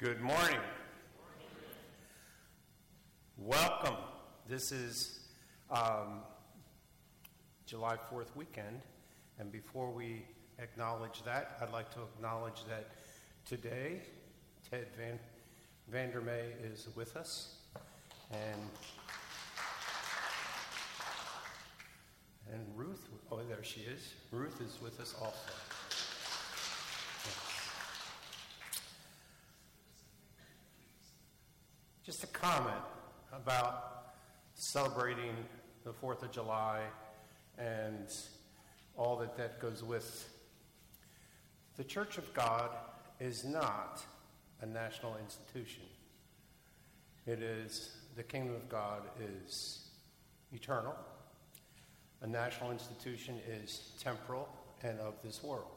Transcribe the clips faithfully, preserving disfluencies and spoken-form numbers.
Good morning. Welcome. This is um, July fourth weekend, and before we acknowledge that, I'd like to acknowledge that today Ted Van Vandermeer is with us, and and Ruth. Oh, there she is. Ruth is with us also. Yes. Just a comment about celebrating the fourth of July and all that that goes with. The Church of God is not a national institution. It is, the kingdom of God is eternal. A national institution is temporal and of this world.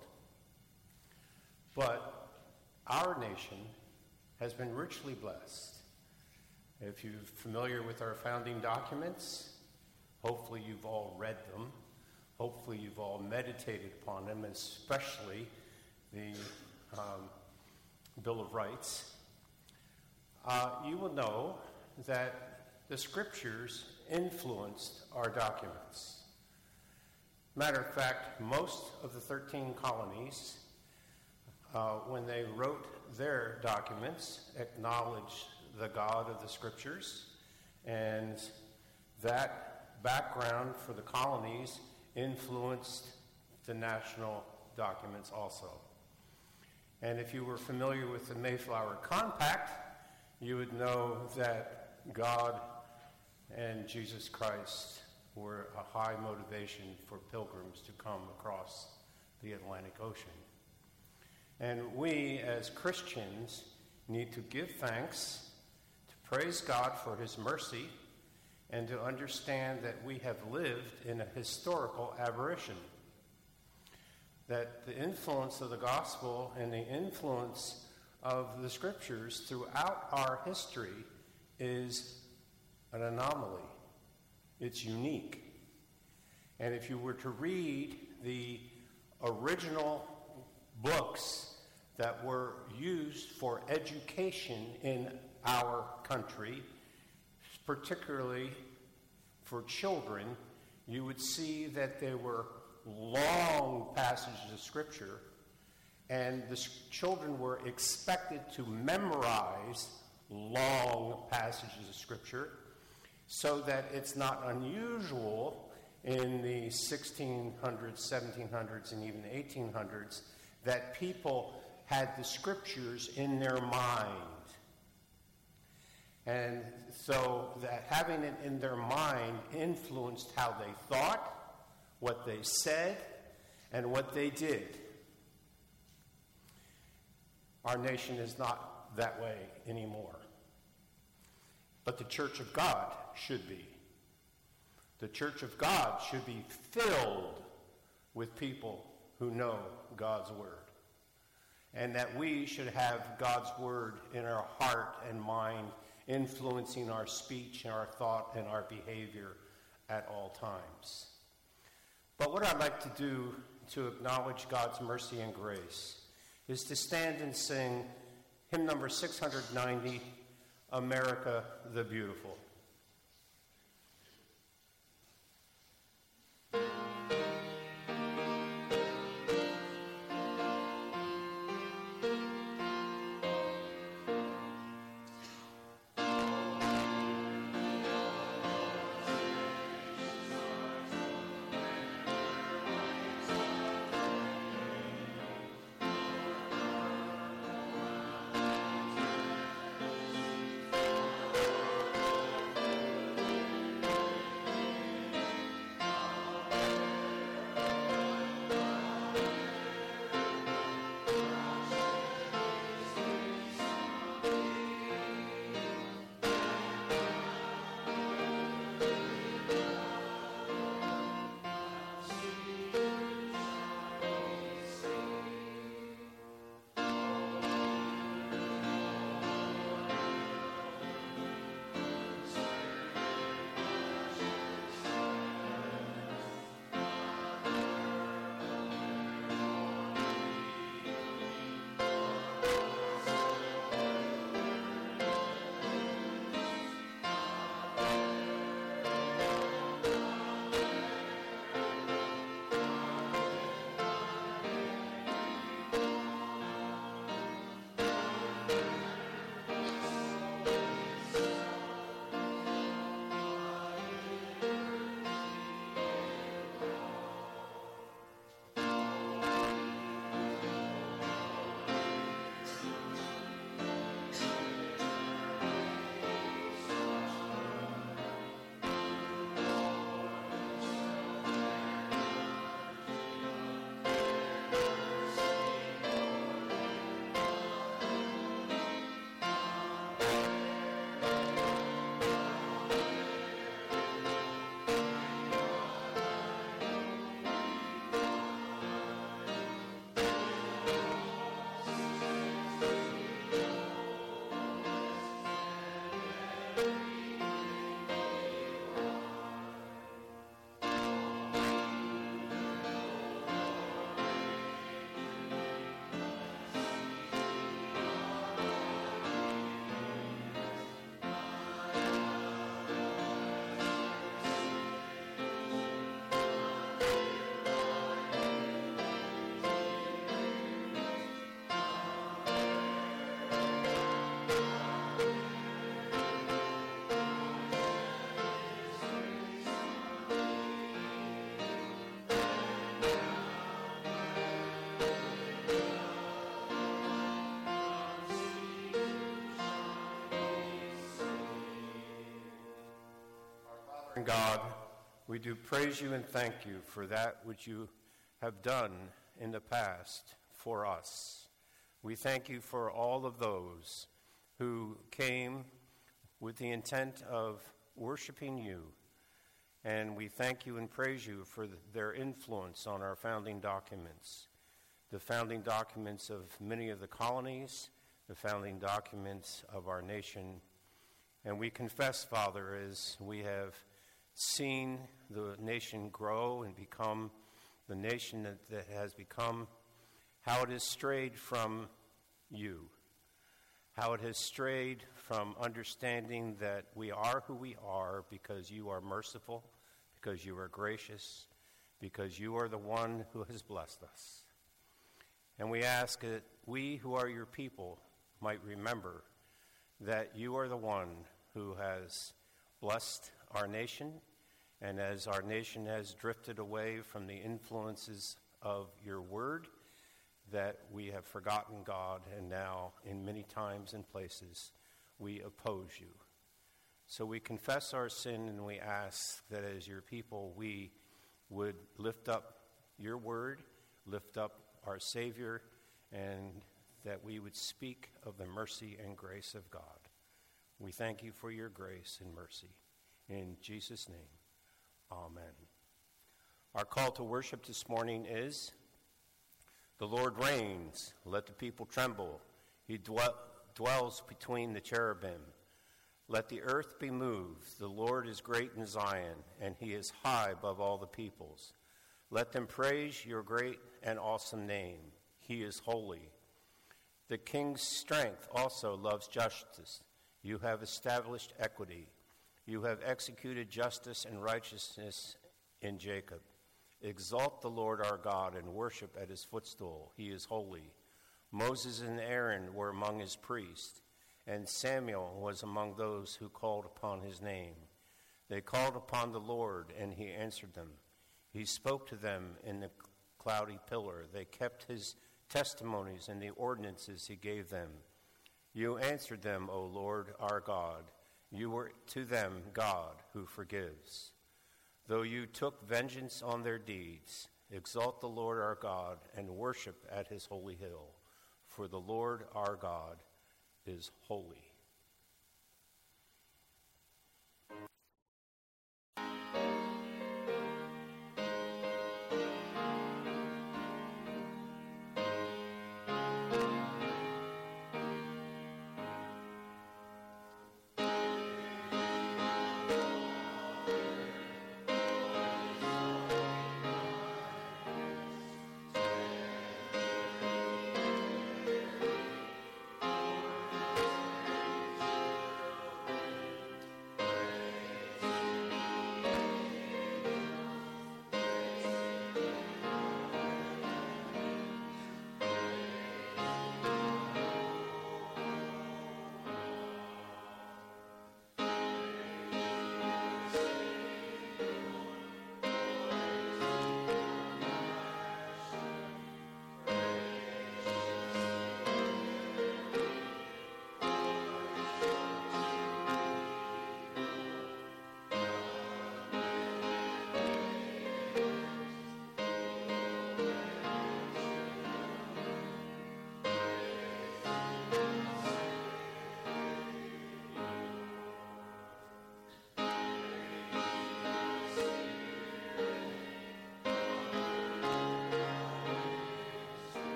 But our nation has been richly blessed. If you're familiar with our founding documents, hopefully you've all read them. Hopefully you've all meditated upon them, especially the um, Bill of Rights. Uh, you will know that the scriptures influenced our documents. Matter of fact, most of the thirteen colonies, uh, when they wrote their documents, acknowledged the God of the scriptures, and that background for the colonies influenced the national documents also. And if you were familiar with the Mayflower Compact, you would know that God and Jesus Christ were a high motivation for pilgrims to come across the Atlantic Ocean. And we, as Christians, need to give thanks, to praise God for his mercy, and to understand that we have lived in a historical aberration. That the influence of the gospel and the influence of the scriptures throughout our history is an anomaly. It's unique. And if you were to read the original books that were used for education in our country, particularly for children, you would see that there were long passages of scripture, and the children were expected to memorize long passages of scripture, so that it's not unusual in the sixteen hundreds, seventeen hundreds, and even eighteen hundreds that people had the scriptures in their mind. And so that having it in their mind influenced how they thought, what they said, and what they did. Our nation is not that way anymore. But the Church of God should be. The Church of God should be filled with people who know God's Word. And that we should have God's Word in our heart and mind, influencing our speech and our thought and our behavior at all times. But what I'd like to do to acknowledge God's mercy and grace is to stand and sing hymn number six hundred ninety, America the Beautiful. God, we do praise you and thank you for that which you have done in the past for us. We thank you for all of those who came with the intent of worshiping you. And we thank you and praise you for their influence on our founding documents, the founding documents of many of the colonies, the founding documents of our nation. And we confess, Father, as we have seen the nation grow and become the nation that, that has become, how it has strayed from you, how it has strayed from understanding that we are who we are because you are merciful, because you are gracious, because you are the one who has blessed us. And we ask that we who are your people might remember that you are the one who has blessed our nation, and as our nation has drifted away from the influences of your word, that we have forgotten God, and now in many times and places we oppose you. So we confess our sin, and we ask that as your people we would lift up your word, lift up our Savior, and that we would speak of the mercy and grace of God. We thank you for your grace and mercy. In Jesus' name, amen. Our call to worship this morning is, the Lord reigns, let the people tremble. He dwell, dwells between the cherubim. Let the earth be moved. The Lord is great in Zion, and he is high above all the peoples. Let them praise your great and awesome name. He is holy. The king's strength also loves justice. You have established equity. You have executed justice and righteousness in Jacob. Exalt the Lord our God and worship at his footstool. He is holy. Moses and Aaron were among his priests, and Samuel was among those who called upon his name. They called upon the Lord, and he answered them. He spoke to them in the cloudy pillar. They kept his testimonies and the ordinances he gave them. You answered them, O Lord our God. You were to them God who forgives. Though you took vengeance on their deeds, exalt the Lord our God and worship at his holy hill. For the Lord our God is holy.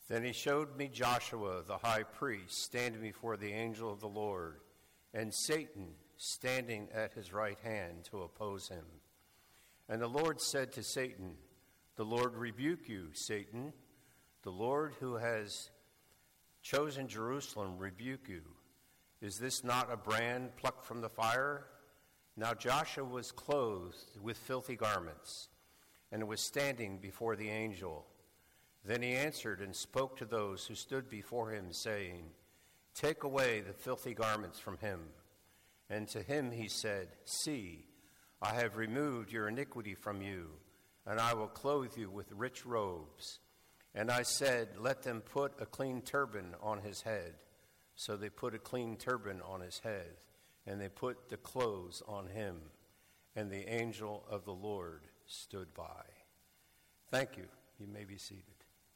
Then he showed me Joshua, the high priest, standing before the angel of the Lord, and Satan standing at his right hand to oppose him. And the Lord said to Satan, "The Lord rebuke you, Satan. The Lord who has chosen Jerusalem rebuke you. Is this not a brand plucked from the fire?" Now Joshua was clothed with filthy garments, and was standing before the angel. Then he answered and spoke to those who stood before him, saying, "Take away the filthy garments from him." And to him he said, "See, I have removed your iniquity from you, and I will clothe you with rich robes." And I said, "Let them put a clean turban on his head." So they put a clean turban on his head, and they put the clothes on him. And the angel of the Lord stood by. Thank you. You may be seated.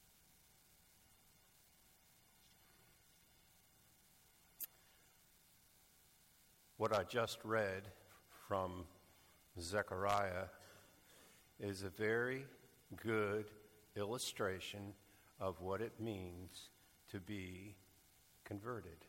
What I just read from Zechariah is a very good illustration of what it means to be converted.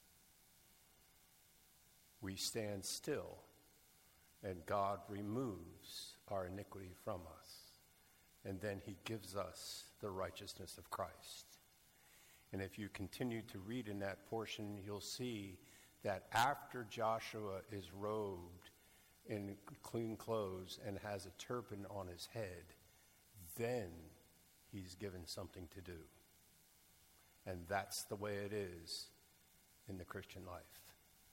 We stand still, and God removes our iniquity from us, and then he gives us the righteousness of Christ. And if you continue to read in that portion, you'll see that after Joshua is robed in clean clothes and has a turban on his head, then he's given something to do. And that's the way it is in the Christian life.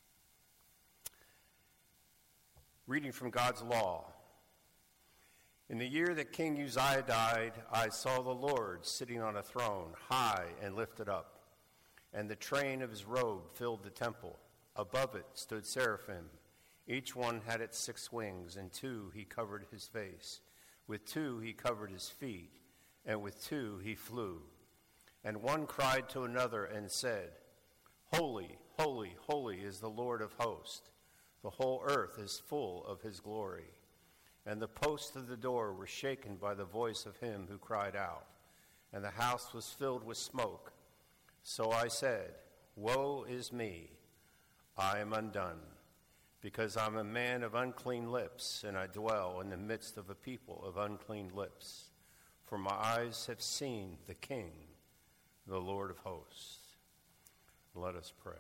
Reading from God's law. In the year that King Uzziah died, I saw the Lord sitting on a throne, high and lifted up, and the train of his robe filled the temple. Above it stood seraphim. Each one had its six wings, and two he covered his face. With two he covered his feet, and with two he flew. And one cried to another and said, "Holy, holy, holy is the Lord of hosts. The whole earth is full of his glory." And the posts of the door were shaken by the voice of him who cried out, and the house was filled with smoke. So I said, "Woe is me! I am undone, because I'm a man of unclean lips, and I dwell in the midst of a people of unclean lips. For my eyes have seen the King, the Lord of hosts." Let us pray.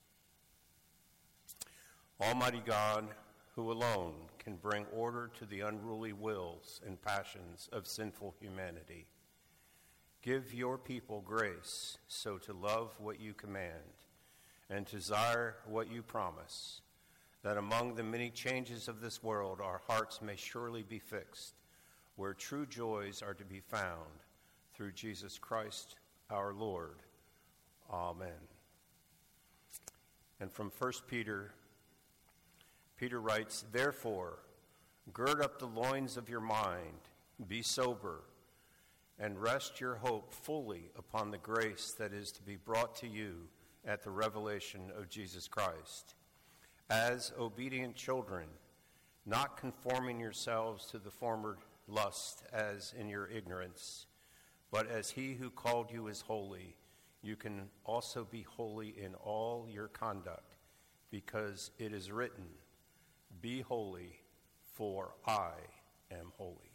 Almighty God, who alone can bring order to the unruly wills and passions of sinful humanity, give your people grace so to love what you command and to desire what you promise, that among the many changes of this world our hearts may surely be fixed, where true joys are to be found, through Jesus Christ our Lord. Amen. And from First Peter, Peter writes, "Therefore, gird up the loins of your mind, be sober, and rest your hope fully upon the grace that is to be brought to you at the revelation of Jesus Christ. As obedient children, not conforming yourselves to the former lust as in your ignorance, but as he who called you is holy, you can also be holy in all your conduct, because it is written, 'Be holy, for I am holy.'"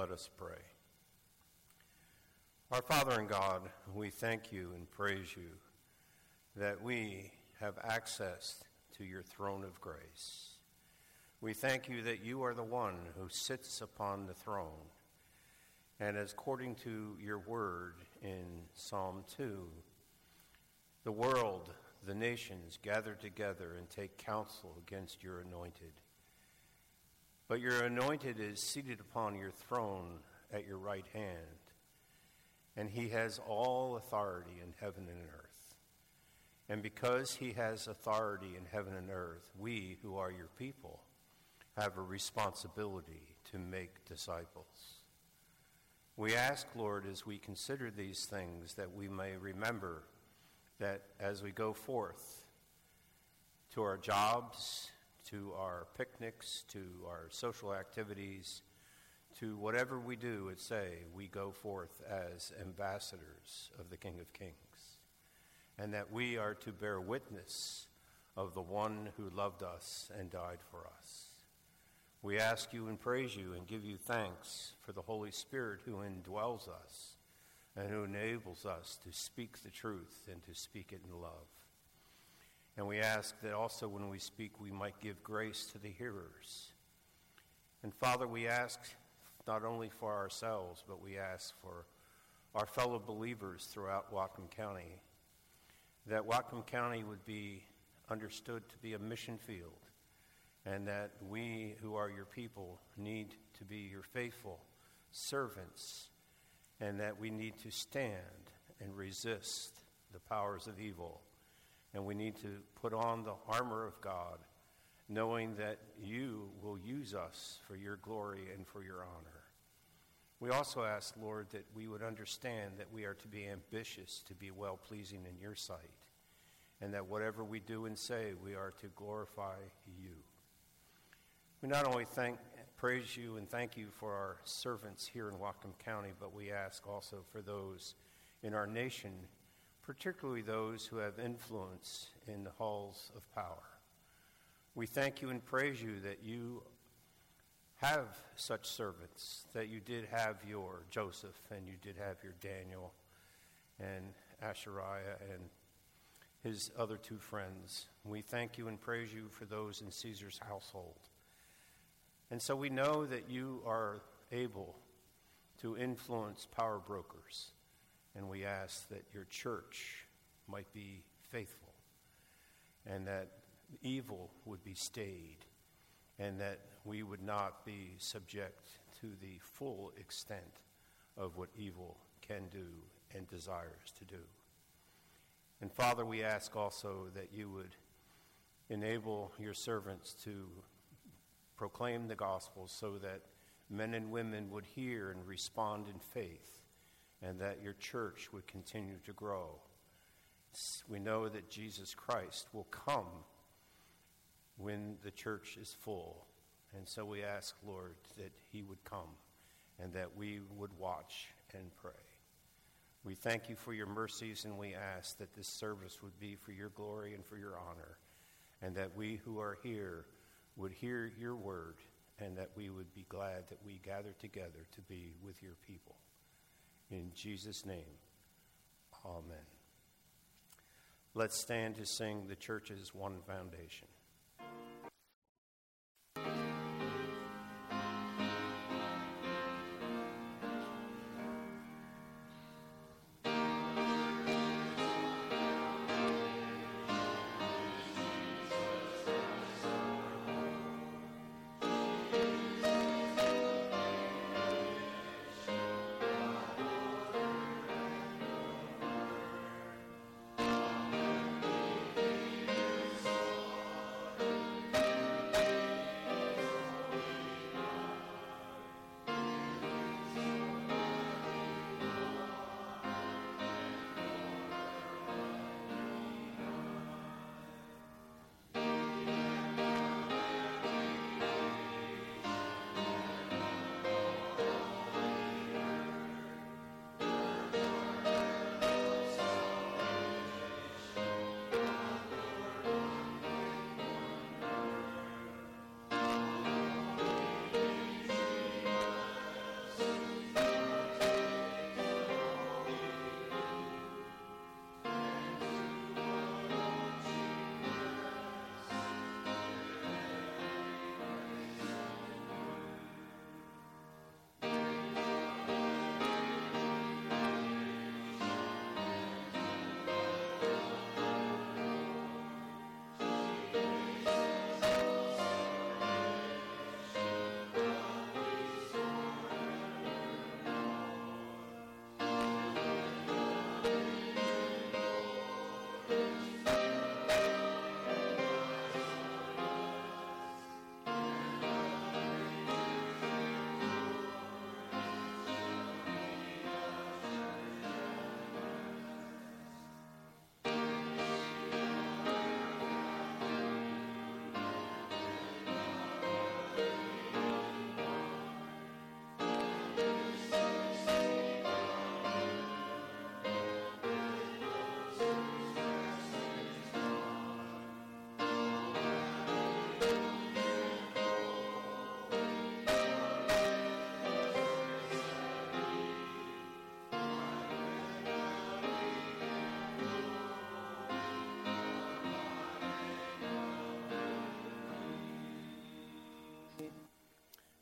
Let us pray. Our Father and God, we thank you and praise you that we have access to your throne of grace. We thank you that you are the one who sits upon the throne. And as according to your word in Psalm two, the world, the nations gather together and take counsel against your anointed. But your anointed is seated upon your throne at your right hand, and he has all authority in heaven and earth. And because he has authority in heaven and earth, we who are your people have a responsibility to make disciples. We ask, Lord, as we consider these things, that we may remember that as we go forth to our jobs, to our picnics, to our social activities, to whatever we do and say, we go forth as ambassadors of the King of Kings, and that we are to bear witness of the one who loved us and died for us. We ask you and praise you and give you thanks for the Holy Spirit who indwells us and who enables us to speak the truth and to speak it in love. And we ask that also when we speak, we might give grace to the hearers. And Father, we ask not only for ourselves, but we ask for our fellow believers throughout Whatcom County, that Whatcom County would be understood to be a mission field, and that we who are your people need to be your faithful servants, and that we need to stand and resist the powers of evil. And we need to put on the armor of God, knowing that you will use us for your glory and for your honor. We also ask, Lord, that we would understand that we are to be ambitious to be well-pleasing in your sight, and that whatever we do and say, we are to glorify you. We not only thank, praise you and thank you for our servants here in Whatcom County, but we ask also for those in our nation, particularly those who have influence in the halls of power. We thank you and praise you that you have such servants, that you did have your Joseph and you did have your Daniel and Ashariah and his other two friends. We thank you and praise you for those in Caesar's household. And so we know that you are able to influence power brokers, and we ask that your church might be faithful, and that evil would be stayed, and that we would not be subject to the full extent of what evil can do and desires to do. And Father, we ask also that you would enable your servants to proclaim the gospel so that men and women would hear and respond in faith, and that your church would continue to grow. We know that Jesus Christ will come when the church is full, and so we ask, Lord, that he would come and that we would watch and pray. We thank you for your mercies, and we ask that this service would be for your glory and for your honor, and that we who are here would hear your word, and that we would be glad that we gather together to be with your people. In Jesus' name, amen. Let's stand to sing the church's one foundation.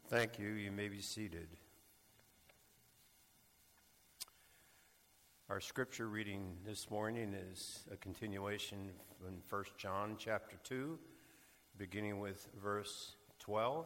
Thank you. You may be seated. Our scripture reading this morning is a continuation from First John chapter two, beginning with verse twelve.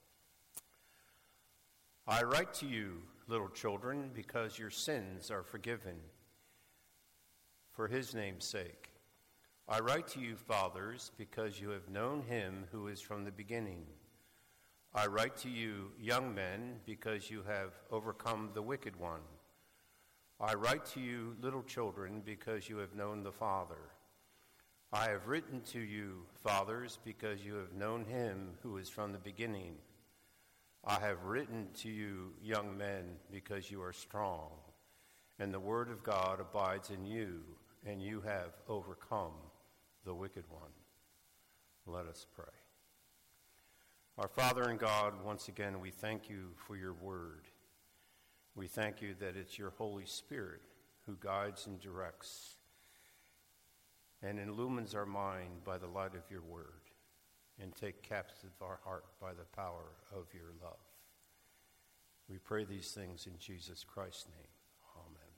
I write to you, little children, because your sins are forgiven for his name's sake. I write to you, fathers, because you have known him who is from the beginning. I write to you, young men, because you have overcome the wicked one. I write to you, little children, because you have known the Father. I have written to you, fathers, because you have known him who is from the beginning. I have written to you, young men, because you are strong, and the word of God abides in you, and you have overcome the wicked one. Let us pray. Our Father and God, once again, we thank you for your word. We thank you that it's your Holy Spirit who guides and directs and illumines our mind by the light of your word, and take captive our heart by the power of your love. We pray these things in Jesus Christ's name. Amen.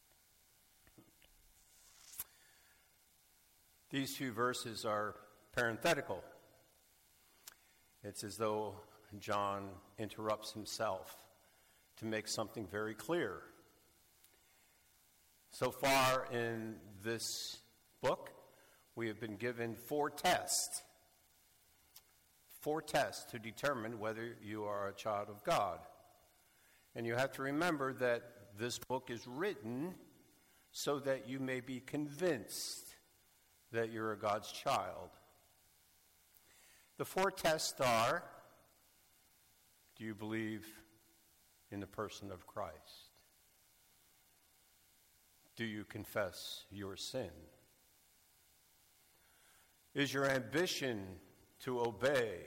These few verses are parenthetical. It's as though John interrupts himself to make something very clear. So far in this book, we have been given four tests. Four tests to determine whether you are a child of God. And you have to remember that this book is written so that you may be convinced that you're a God's child. The four tests are: do you believe in the person of Christ? Do you confess your sin? Is your ambition to obey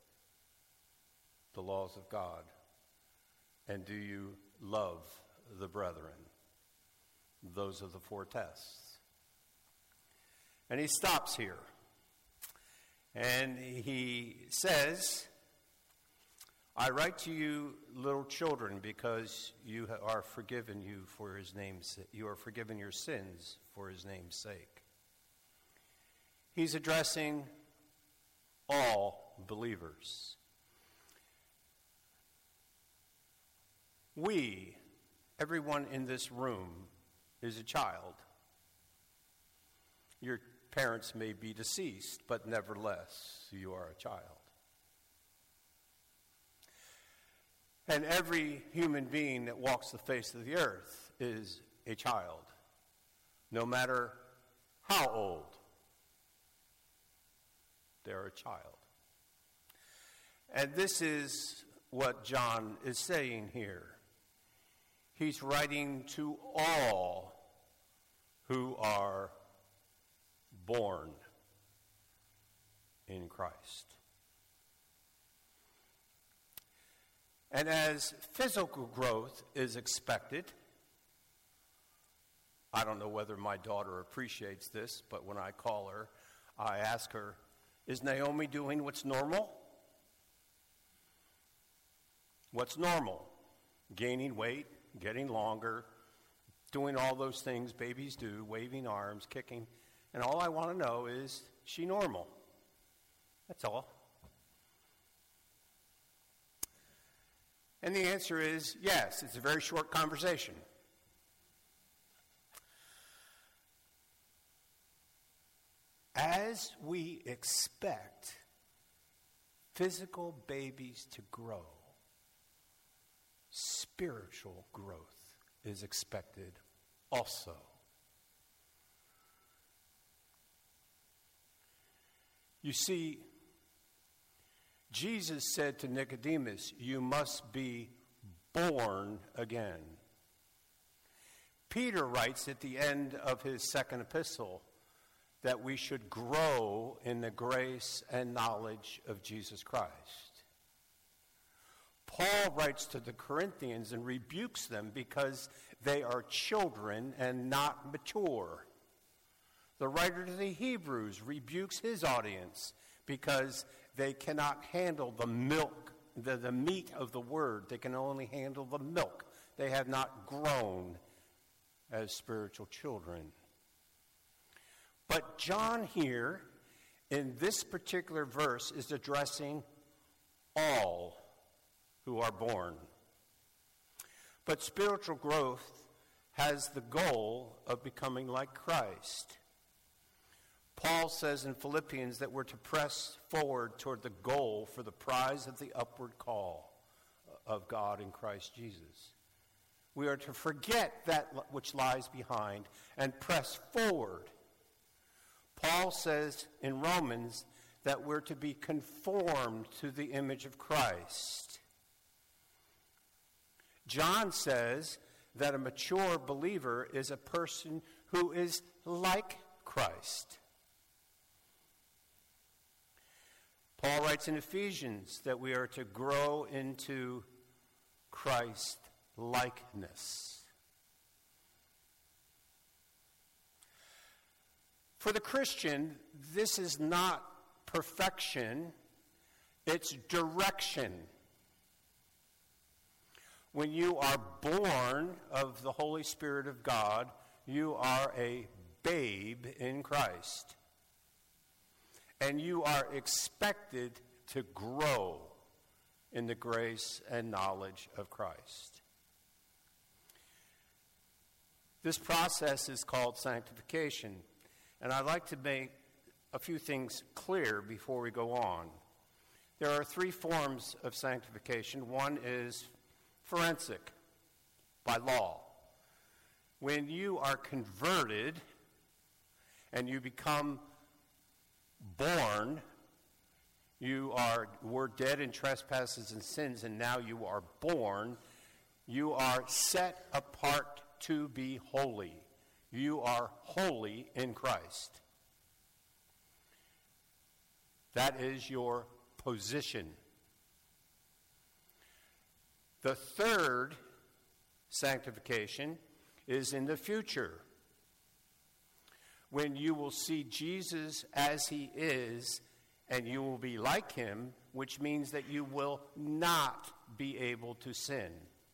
the laws of God? And do you love the brethren? Those are the four tests. And he stops here. And he says, I write to you, little children, because you are forgiven you for his name's you are forgiven your sins for his name's sake. He's addressing all believers. We, everyone in this room, is a child. Your parents may be deceased, but nevertheless, you are a child. And every human being that walks the face of the earth is a child, no matter how old. They're a child. And this is what John is saying here. He's writing to all who are born in Christ. And as physical growth is expected, I don't know whether my daughter appreciates this, but when I call her, I ask her, is Naomi doing what's normal? What's normal? Gaining weight, getting longer, doing all those things babies do, waving arms, kicking. And all I want to know is, is she normal? That's all. And the answer is yes. It's a very short conversation. As we expect physical babies to grow, spiritual growth is expected also. You see, Jesus said to Nicodemus, you must be born again. Peter writes at the end of his second epistle that we should grow in the grace and knowledge of Jesus Christ. Paul writes to the Corinthians and rebukes them because they are children and not mature. The writer to the Hebrews rebukes his audience because they cannot handle the milk the, the meat of the word. They can only handle the milk. They have not grown as spiritual children. But John here, in this particular verse, is addressing all who are born. But spiritual growth has the goal of becoming like Christ. Paul says in Philippians that we're to press forward toward the goal for the prize of the upward call of God in Christ Jesus. We are to forget that which lies behind and press forward. Paul says in Romans that we're to be conformed to the image of Christ. John says that a mature believer is a person who is like Christ. Paul writes in Ephesians that we are to grow into Christ likeness. For the Christian, this is not perfection, it's direction. When you are born of the Holy Spirit of God, you are a babe in Christ. And you are expected to grow in the grace and knowledge of Christ. This process is called sanctification. And I'd like to make a few things clear before we go on. There are three forms of sanctification. One is forensic, by law. When you are converted and you become born, you are were dead in trespasses and sins, and now you are born. You are set apart to be holy. You are holy in Christ. That is your position. The third sanctification is in the future, when you will see Jesus as he is, and you will be like him, which means that you will not be able to sin.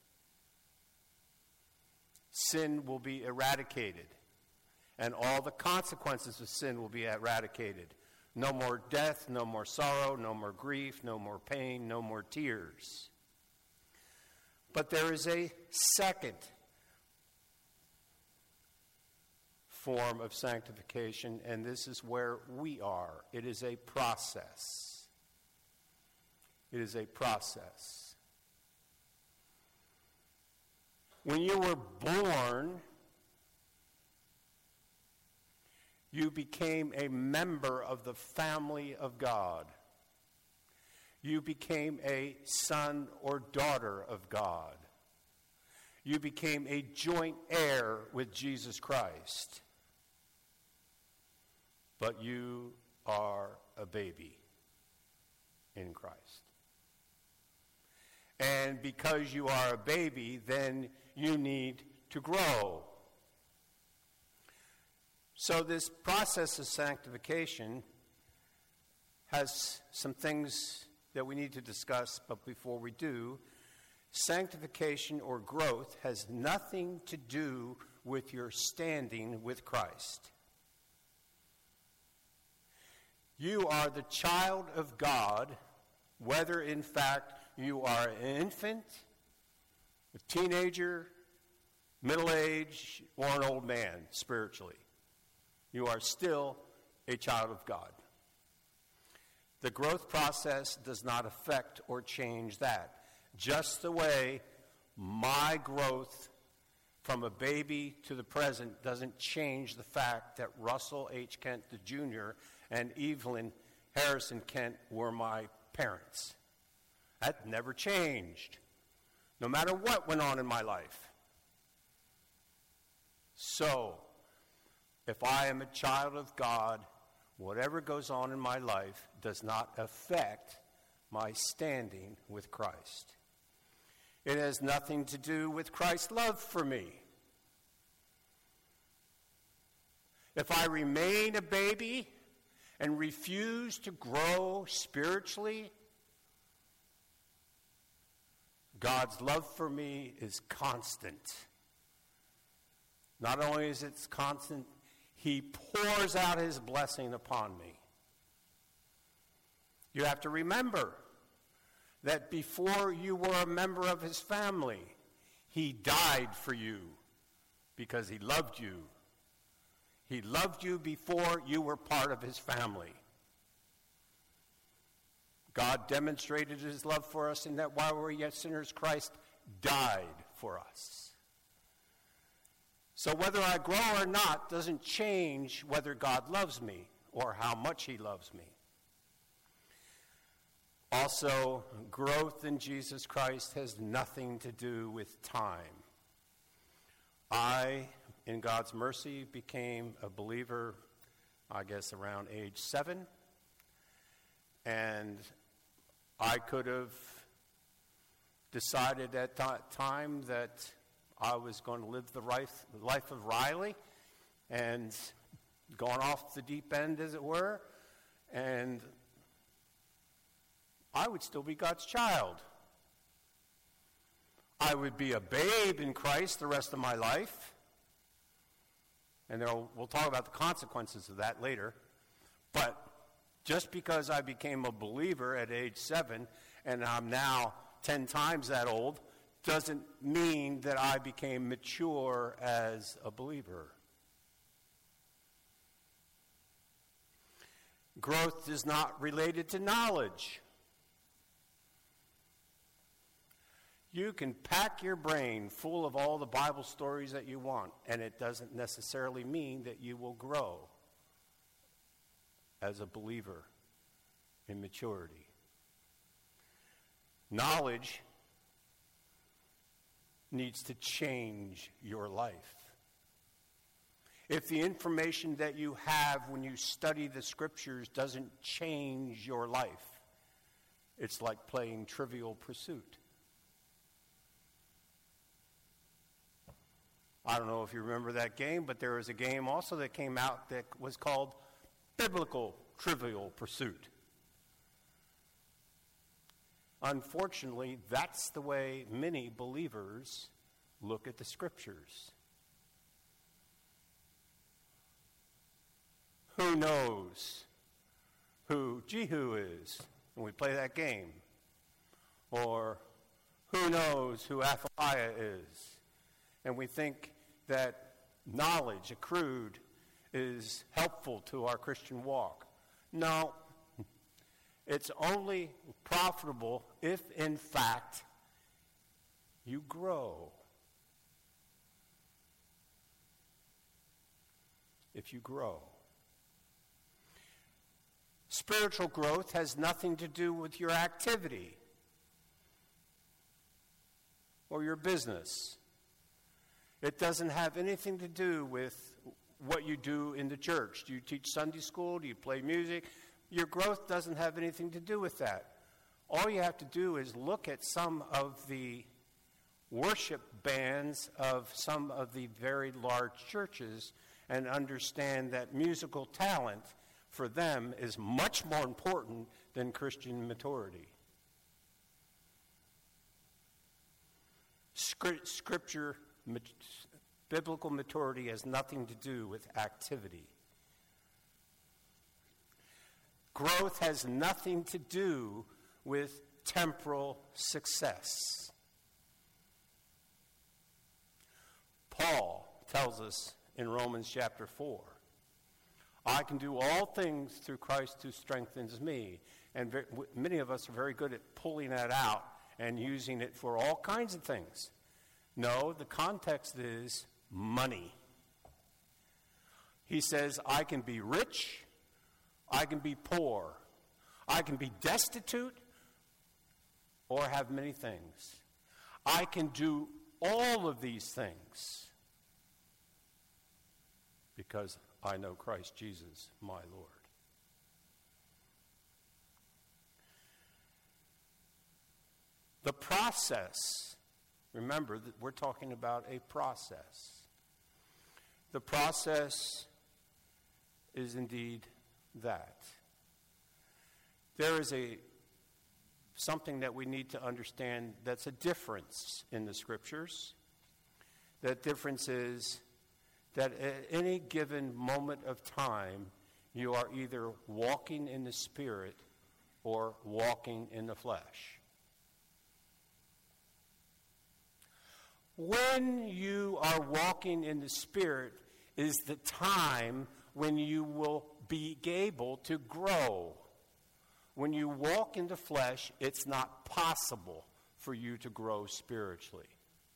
Sin will be eradicated, and all the consequences of sin will be eradicated. No more death, no more sorrow, no more grief, no more pain, no more tears. But there is a second form of sanctification, and this is where we are. It is a process. It is a process. When you were born, you became a member of the family of God. You became a son or daughter of God. You became a joint heir with Jesus Christ. But you are a baby in Christ. And because you are a baby, then you need to grow. So this process of sanctification has some things that we need to discuss, but before we do, sanctification or growth has nothing to do with your standing with Christ. You are the child of God, whether in fact you are an infant, a teenager, middle-aged, or an old man spiritually. You are still a child of God. The growth process does not affect or change that. Just the way my growth from a baby to the present doesn't change the fact that Russell H. Kent the Junior and Evelyn Harrison Kent were my parents. That never changed, no matter what went on in my life. So, if I am a child of God, whatever goes on in my life does not affect my standing with Christ. It has nothing to do with Christ's love for me. If I remain a baby and refuse to grow spiritually, God's love for me is constant. Not only is it constant, he pours out his blessing upon me. You have to remember that before you were a member of his family, he died for you because he loved you. He loved you before you were part of his family. God demonstrated his love for us in that while we were yet sinners, Christ died for us. So whether I grow or not doesn't change whether God loves me or how much he loves me. Also, growth in Jesus Christ has nothing to do with time. I, in God's mercy, became a believer, I guess, around age seven. And I could have decided at that time that I was going to live the life, the life of Riley and gone off the deep end, as it were, and I would still be God's child. I would be a babe in Christ the rest of my life. And we'll talk about the consequences of that later. But just because I became a believer at age seven and I'm now ten times that old doesn't mean that I became mature as a believer. Growth is not related to knowledge. You can pack your brain full of all the Bible stories that you want, and it doesn't necessarily mean that you will grow as a believer in maturity. Knowledge needs to change your life. If the information that you have when you study the scriptures doesn't change your life, it's like playing Trivial Pursuit. I don't know if you remember that game, but there was a game also that came out that was called Biblical Trivial Pursuit. Unfortunately, that's the way many believers look at the scriptures. Who knows who Jehu is when we play that game? Or who knows who Athaliah is? And we think that knowledge accrued is helpful to our Christian walk. No, it's only profitable if, in fact, you grow. If you grow. Spiritual growth has nothing to do with your activity or your business. It doesn't have anything to do with what you do in the church. Do you teach Sunday school? Do you play music? Your growth doesn't have anything to do with that. All you have to do is look at some of the worship bands of some of the very large churches and understand that musical talent for them is much more important than Christian maturity. Scripture, biblical maturity has nothing to do with activity. Growth has nothing to do with temporal success. Paul tells us in Romans chapter four, I can do all things through Christ who strengthens me. And very, many of us are very good at pulling that out and using it for all kinds of things. No, the context is money. He says, I can be rich, I can be poor, I can be destitute, or have many things. I can do all of these things because I know Christ Jesus, my Lord. The process, remember that we're talking about a process. The process is indeed that. There is a something that we need to understand that's a difference in the Scriptures. That difference is that at any given moment of time, you are either walking in the Spirit or walking in the flesh. When you are walking in the Spirit is the time when you will be able to grow. When you walk in the flesh, it's not possible for you to grow spiritually.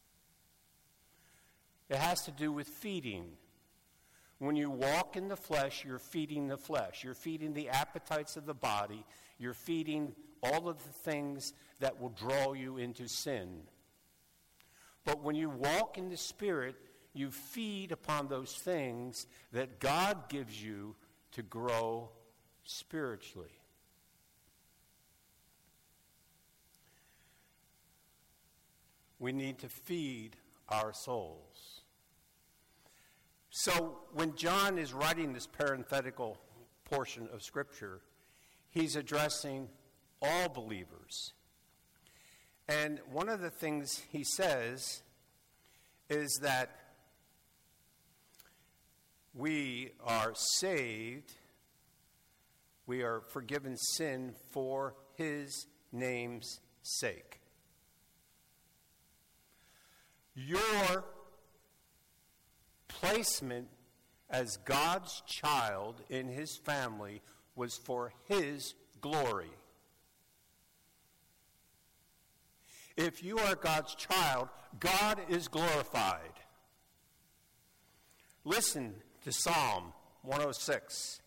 It has to do with feeding. When you walk in the flesh, you're feeding the flesh. You're feeding the appetites of the body. You're feeding all of the things that will draw you into sin. But when you walk in the Spirit, you feed upon those things that God gives you to grow spiritually. We need to feed our souls. So when John is writing this parenthetical portion of Scripture, he's addressing all believers. And one of the things he says is that we are saved, we are forgiven sin for his name's sake. Your placement as God's child in his family was for his glory. If you are God's child, God is glorified. Listen to Psalm one oh six.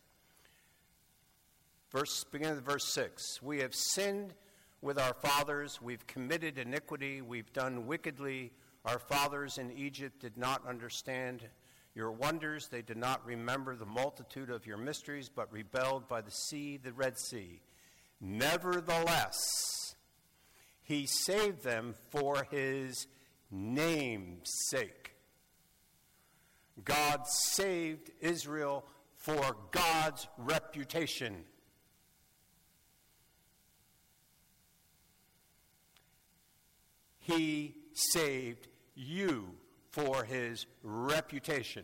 Verse, beginning of verse six. We have sinned with our fathers. We've committed iniquity. We've done wickedly. Our fathers in Egypt did not understand your wonders. They did not remember the multitude of your mysteries, but rebelled by the sea, the Red Sea. Nevertheless, he saved them for his name's sake. God saved Israel for God's reputation. He saved you for his reputation.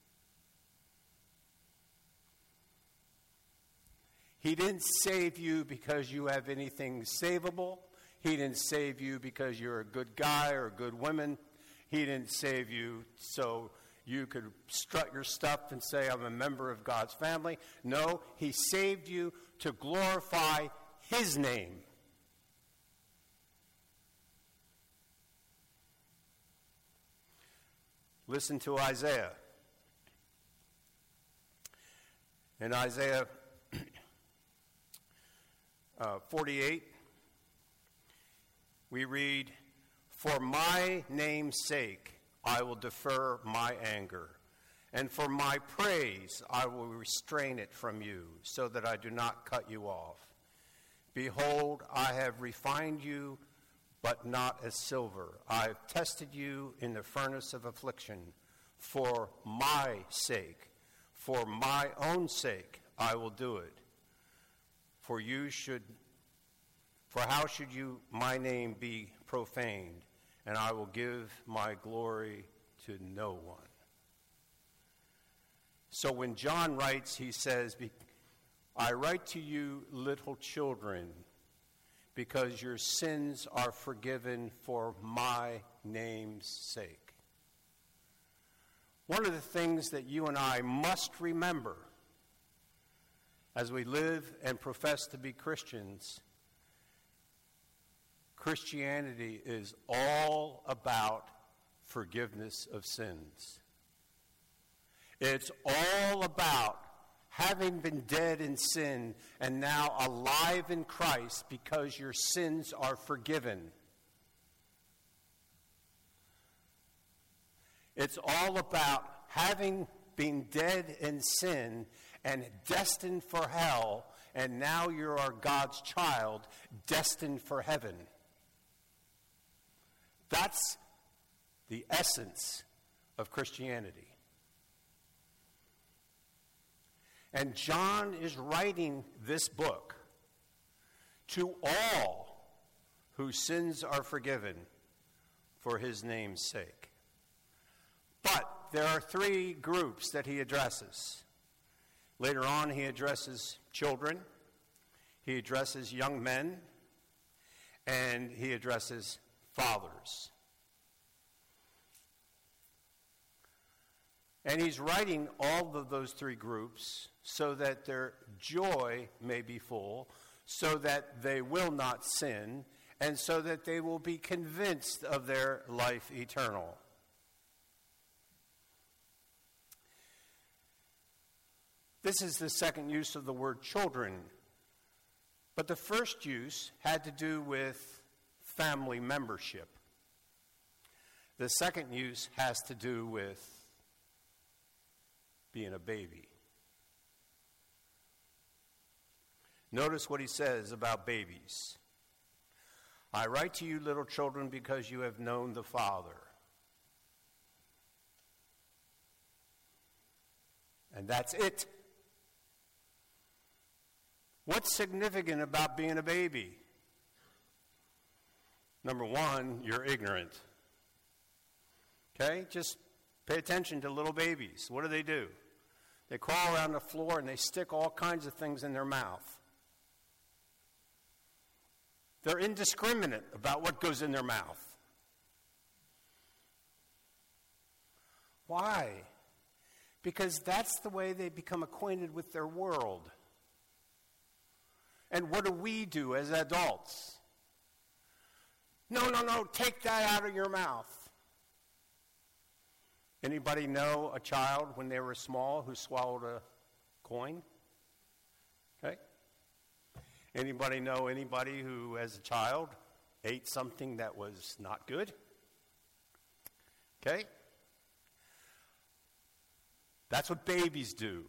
He didn't save you because you have anything savable. He didn't save you because you're a good guy or a good woman. He didn't save you so you could strut your stuff and say, I'm a member of God's family. No, he saved you to glorify his name. Listen to Isaiah. In Isaiah uh, forty-eight, we read, "For my name's sake I will defer my anger, and for my praise I will restrain it from you, so that I do not cut you off. Behold, I have refined you, but not as silver. I have tested you in the furnace of affliction. For my sake, for my own sake, I will do it. For you should, for how should you, my name, be profaned? And I will give my glory to no one." So when John writes, he says, "I write to you, little children, because your sins are forgiven for my name's sake." One of the things that you and I must remember as we live and profess to be Christians, Christianity is all about forgiveness of sins. It's all about having been dead in sin and now alive in Christ because your sins are forgiven. It's all about having been dead in sin and destined for hell, and now you are God's child, destined for heaven. That's the essence of Christianity. And John is writing this book to all whose sins are forgiven for his name's sake. But there are three groups that he addresses. Later on, he addresses children, he addresses young men, and he addresses fathers. And he's writing all of those three groups so that their joy may be full, so that they will not sin, and so that they will be convinced of their life eternal. This is the second use of the word children. But the first use had to do with family membership. The second use has to do with being a baby. Notice what he says about babies. I write to you, little children, because you have known the Father. And that's it. What's significant about being a baby? Number one, you're ignorant. Okay? Just pay attention to little babies. What do they do? They crawl around the floor and they stick all kinds of things in their mouth. They're indiscriminate about what goes in their mouth. Why? Because that's the way they become acquainted with their world. And what do we do as adults? No, no, no, take that out of your mouth. Anybody know a child when they were small who swallowed a coin? Okay. Anybody know anybody who, as a child, ate something that was not good? Okay. That's what babies do.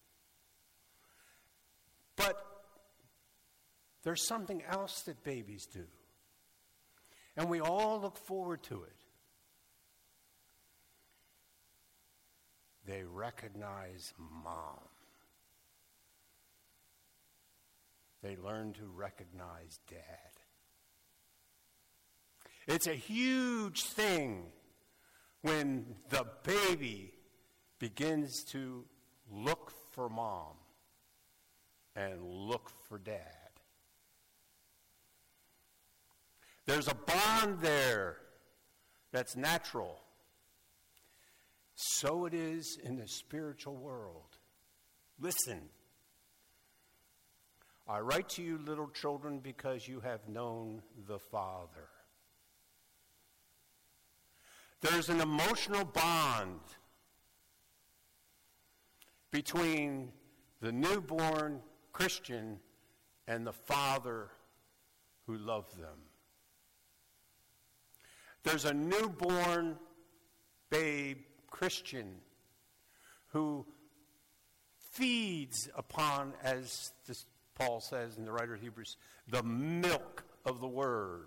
But there's something else that babies do. And we all look forward to it. They recognize mom. They learn to recognize dad. It's a huge thing when the baby begins to look for mom and look for dad. There's a bond there that's natural. So it is in the spiritual world. Listen. I write to you, little children, because you have known the Father. There's an emotional bond between the newborn Christian and the Father who loved them. There's a newborn babe Christian who feeds upon, as this, Paul says in the writer of Hebrews, the milk of the Word.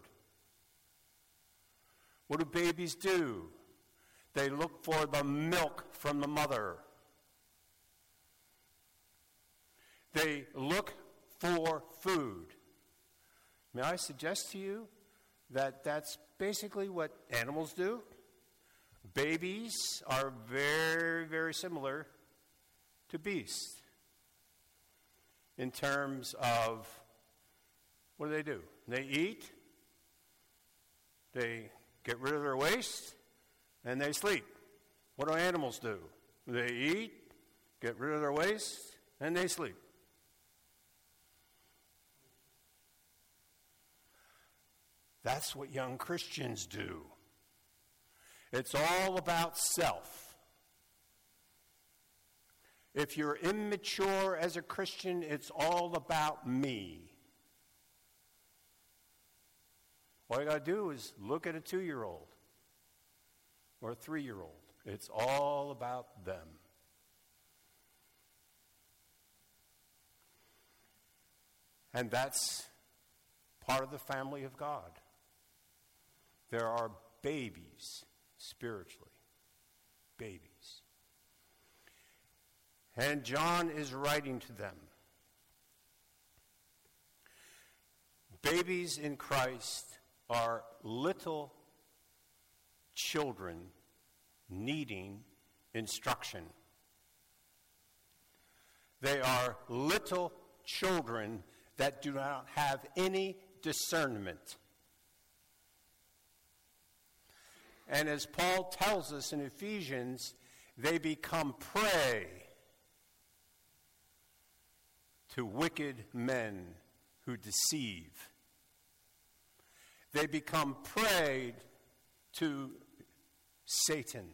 What do babies do? They look for the milk from the mother. They look for food. May I suggest to you that that's basically what animals do? Babies are very, very similar to beasts in terms of, what do they do? They eat, they get rid of their waste, and they sleep. What do animals do? They eat, get rid of their waste, and they sleep. That's what young Christians do. It's all about self. If you're immature as a Christian, it's all about me. All you got to do is look at a two-year-old or a three-year-old. It's all about them. And that's part of the family of God. There are babies spiritually. Babies. And John is writing to them. Babies in Christ are little children needing instruction. They are little children that do not have any discernment. And as Paul tells us in Ephesians, they become prey to wicked men who deceive. They become prey to Satan.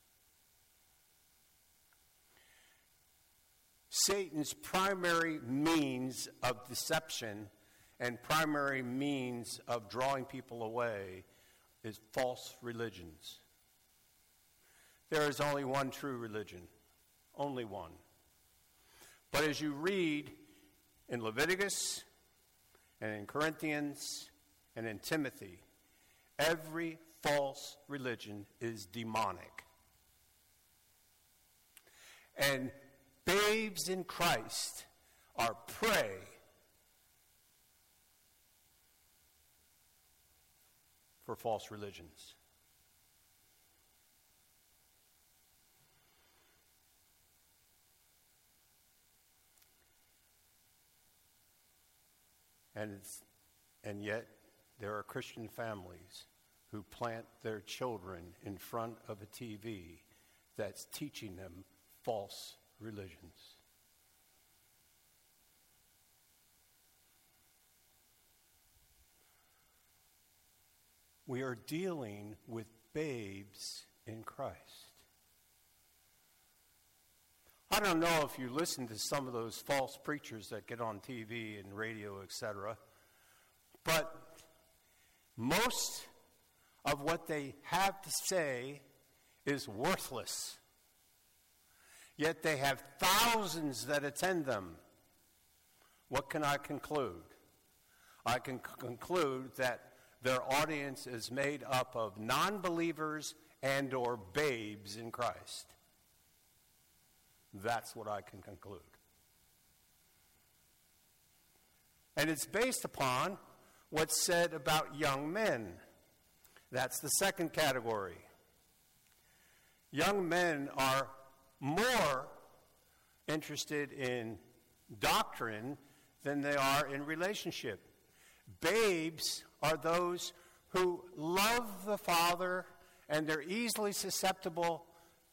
Satan's primary means of deception and primary means of drawing people away is false religions. There is only one true religion, only one. But as you read in Leviticus and in Corinthians and in Timothy, every false religion is demonic. And babes in Christ are prey for false religions. And, it's, and yet, there are Christian families who plant their children in front of a T V that's teaching them false religions. We are dealing with babes in Christ. I don't know if you listen to some of those false preachers that get on T V and radio, et cetera, but most of what they have to say is worthless. Yet they have thousands that attend them. What can I conclude? I can c- conclude that their audience is made up of non-believers and or babes in Christ. That's what I can conclude. And it's based upon what's said about young men. That's the second category. Young men are more interested in doctrine than they are in relationship. Babes are those who love the Father and they're easily susceptible,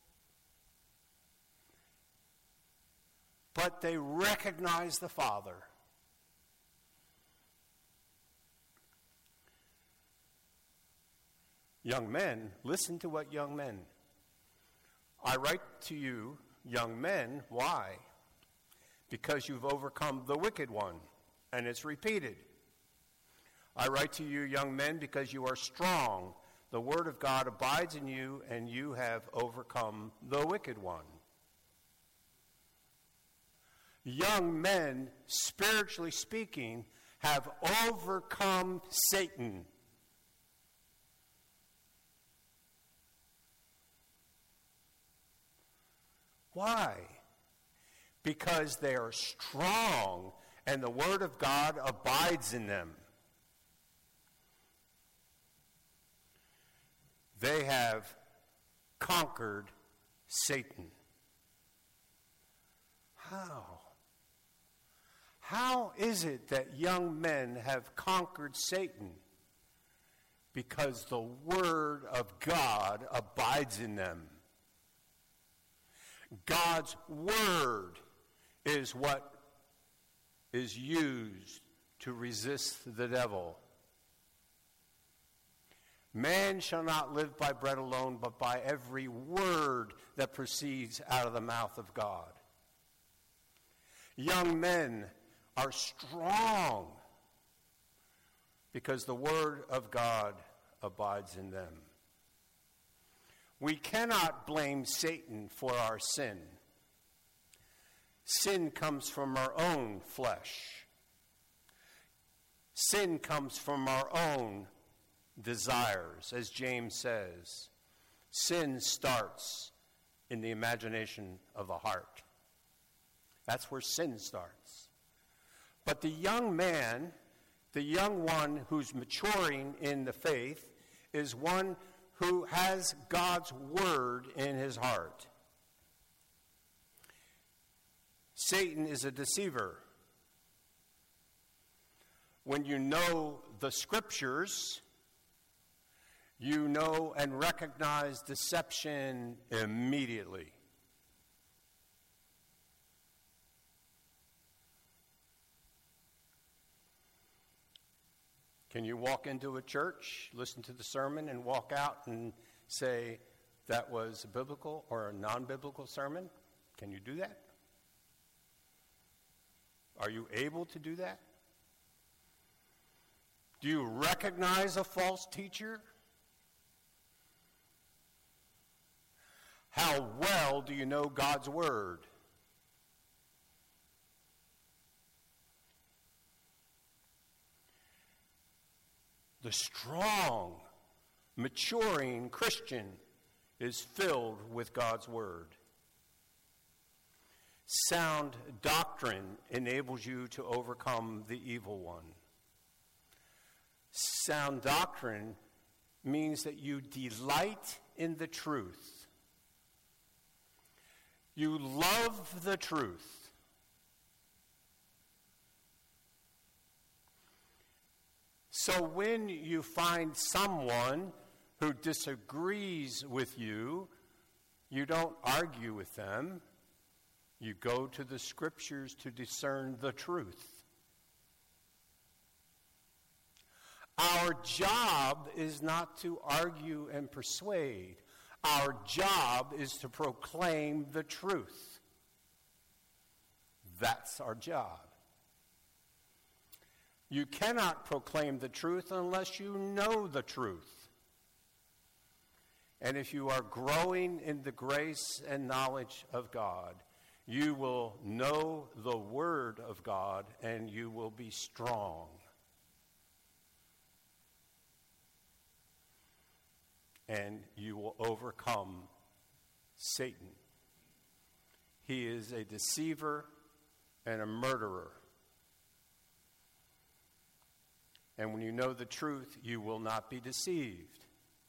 but they recognize the Father. Young men, listen to what young men. I write to you, young men, why? Because you've overcome the wicked one, and it's repeated. I write to you, young men, because you are strong. The word of God abides in you, and you have overcome the wicked one. Young men, spiritually speaking, have overcome Satan. Why? Because they are strong and the Word of God abides in them. They have conquered Satan. How? How is it that young men have conquered Satan? Because the Word of God abides in them. God's Word is what is used to resist the devil. Man shall not live by bread alone, but by every word that proceeds out of the mouth of God. Young men are strong because the Word of God abides in them. We cannot blame Satan for our sin. Sin comes from our own flesh. Sin comes from our own desires, as James says. Sin starts in the imagination of the heart. That's where sin starts. But the young man The young one who's maturing in the faith is one who has God's word in his heart. Satan is a deceiver. When you know the scriptures, you know and recognize deception immediately. Can you walk into a church, listen to the sermon, and walk out and say that was a biblical or a non-biblical sermon? Can you do that? Are you able to do that? Do you recognize a false teacher? How well do you know God's word? The strong, maturing Christian is filled with God's word. Sound doctrine enables you to overcome the evil one. Sound doctrine means that you delight in the truth. You love the truth. So when you find someone who disagrees with you, you don't argue with them. You go to the scriptures to discern the truth. Our job is not to argue and persuade. Our job is to proclaim the truth. That's our job. You cannot proclaim the truth unless you know the truth. And if you are growing in the grace and knowledge of God, you will know the word of God and you will be strong. And you will overcome Satan. He is a deceiver and a murderer. And when you know the truth, you will not be deceived.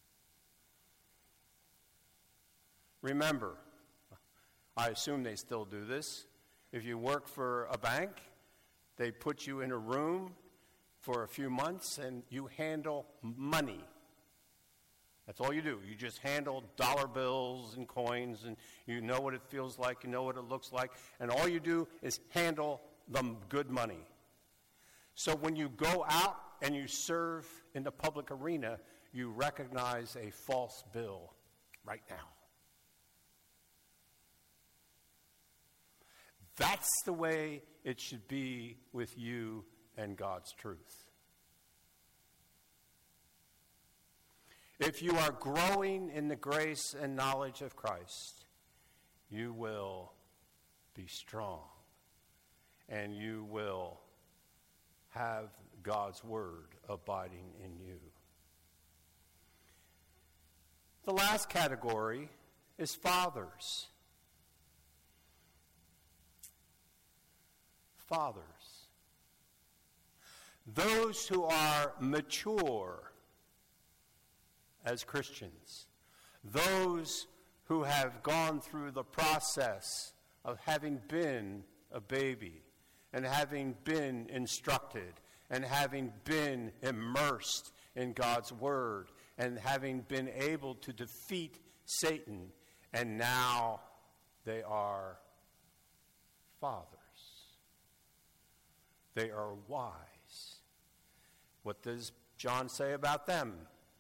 Remember, I assume they still do this. If you work for a bank, they put you in a room for a few months and you handle money. That's all you do. You just handle dollar bills and coins, and you know what it feels like, you know what it looks like, and all you do is handle the good money. So when you go out and you serve in the public arena, you recognize a false bill right now. That's the way it should be with you and God's truth. If you are growing in the grace and knowledge of Christ, you will be strong and you will have God's word abiding in you. The last category is fathers. Fathers. Those who are mature as Christians. Those who have gone through the process of having been a baby and having been instructed and having been immersed in God's word and having been able to defeat Satan, and now they are fathers. They are wise. What does John say about them?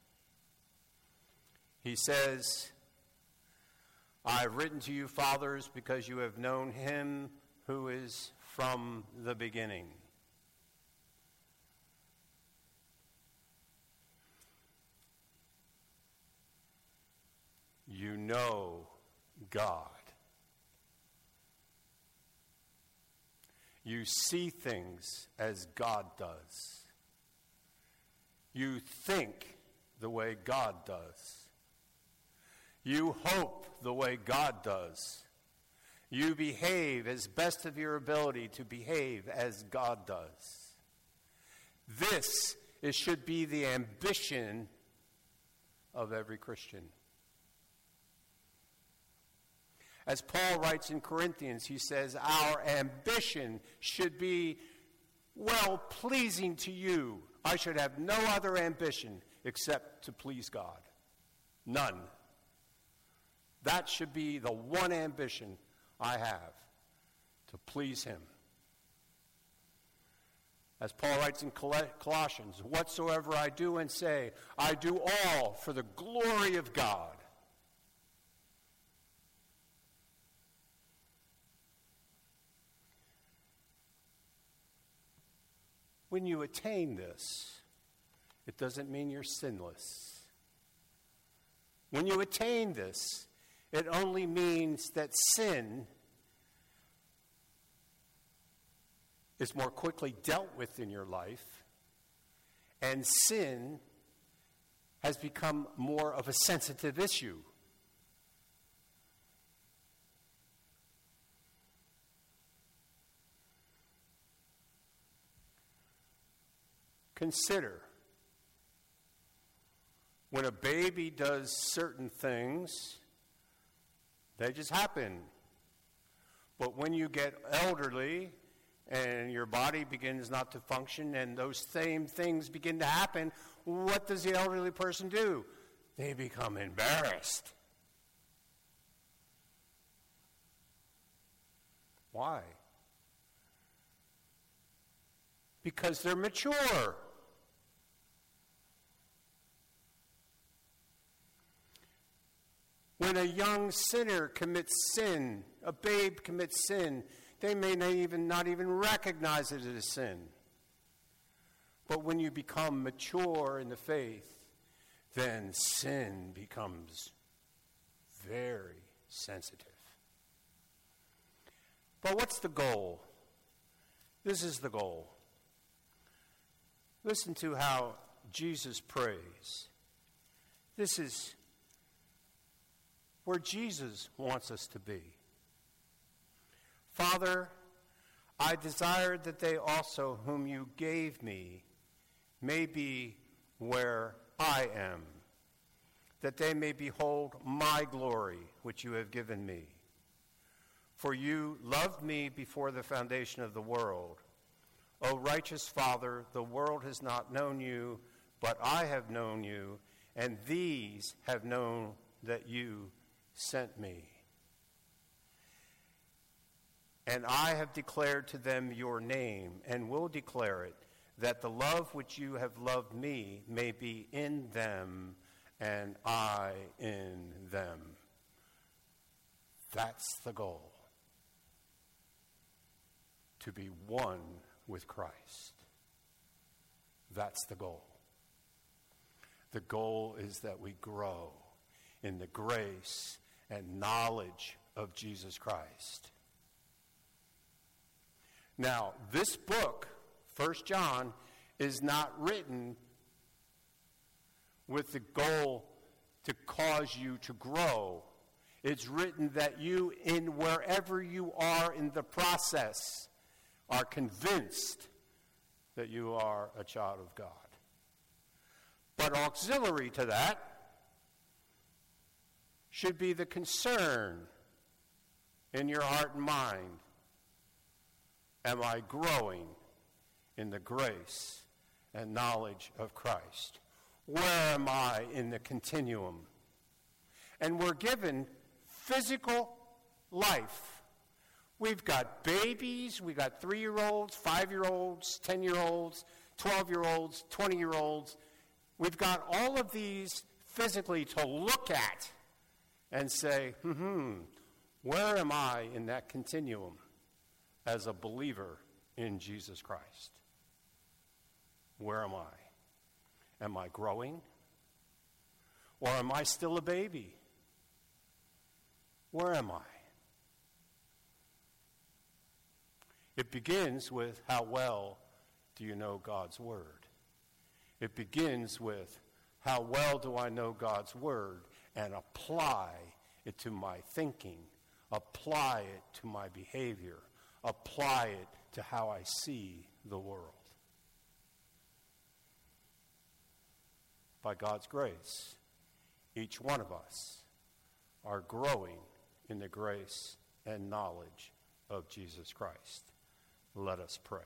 He says, I have written to you, fathers, because you have known him who is from the beginning. You know God. You see things as God does. You think the way God does. You hope the way God does. You behave as best of your ability to behave as God does. This it should be the ambition of every Christian. As Paul writes in Corinthians, he says, our ambition should be well-pleasing to you. I should have no other ambition except to please God. None. That should be the one ambition I have, to please him. As Paul writes in Colossians, whatsoever I do and say, I do all for the glory of God. When you attain this, it doesn't mean you're sinless. When you attain this, it only means that sin is more quickly dealt with in your life, and sin has become more of a sensitive issue. Consider, when a baby does certain things, they just happen. But when you get elderly and your body begins not to function and those same things begin to happen, what does the elderly person do? They become embarrassed. Why? Because they're mature. When a young sinner commits sin, a babe commits sin, they may not even, not even recognize it as a sin. But when you become mature in the faith, then sin becomes very sensitive. But what's the goal? This is the goal. Listen to how Jesus prays. This is where Jesus wants us to be. Father, I desire that they also whom you gave me may be where I am, that they may behold my glory which you have given me. For you loved me before the foundation of the world. O righteous Father, the world has not known you, but I have known you, and these have known that you sent me. And I have declared to them your name, and will declare it, that the love which you have loved me may be in them, and I in them. That's the goal. To be one with Christ. That's the goal. The goal is that we grow in the grace and knowledge of Jesus Christ. Now, this book, First John, is not written with the goal to cause you to grow. It's written that you, in wherever you are in the process, are convinced that you are a child of God. But auxiliary to that should be the concern in your heart and mind. Am I growing in the grace and knowledge of Christ? Where am I in the continuum? And we're given physical life. We've got babies, we've got three-year-olds, five-year-olds, ten-year-olds, twelve-year-olds, twenty-year-olds. We've got all of these physically to look at and say, hmm, where am I in that continuum as a believer in Jesus Christ? Where am I? Am I growing? Or am I still a baby? Where am I? It begins with how well do you know God's Word? It begins with how well do I know God's Word and apply it to my thinking, apply it to my behavior, apply it to how I see the world. by God's grace, each one of us are growing in the grace and knowledge of Jesus Christ. Let us pray.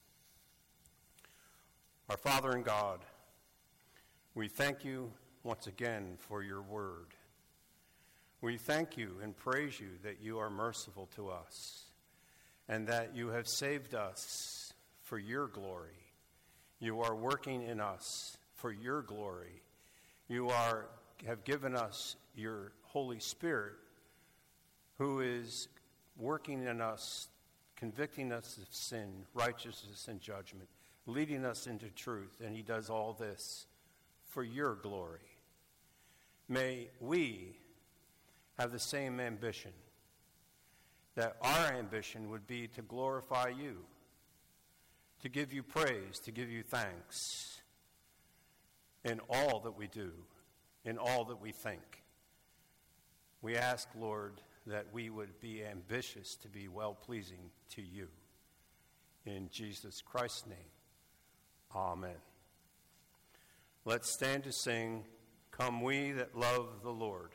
Our Father in God, we thank you once again for your word. We thank you and praise you that you are merciful to us and that you have saved us for your glory. You are working in us for your glory. You are have given us your Holy Spirit, who is working in us, convicting us of sin, righteousness, and judgment, leading us into truth, and he does all this for your glory. May we have the same ambition, that our ambition would be to glorify you, to give you praise, to give you thanks in all that we do, in all that we think. We ask, Lord, that we would be ambitious to be well-pleasing to you. In Jesus Christ's name, amen. Let's stand to sing, "Come We That Love the Lord."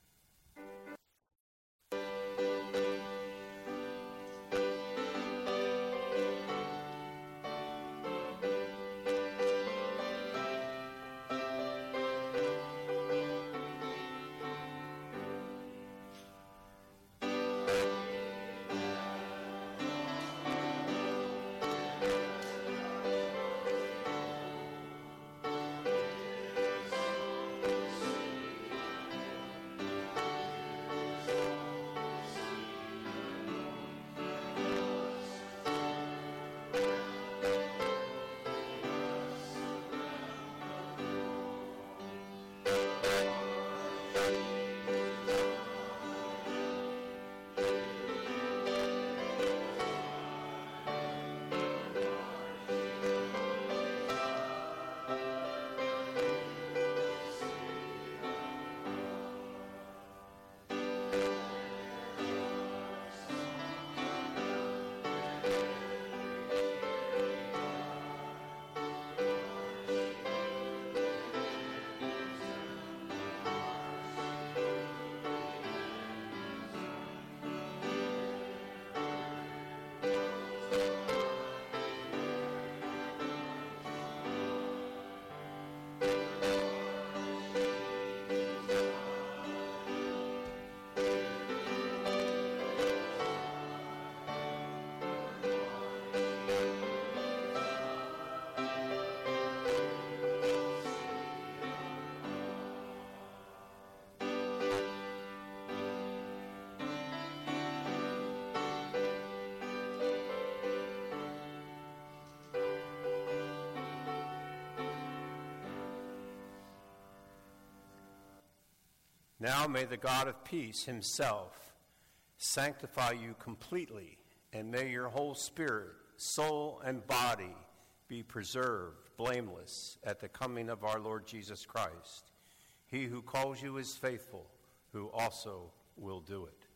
Now may the God of peace himself sanctify you completely, and may your whole spirit, soul, and body be preserved blameless at the coming of our Lord Jesus Christ. He who calls you is faithful, who also will do it.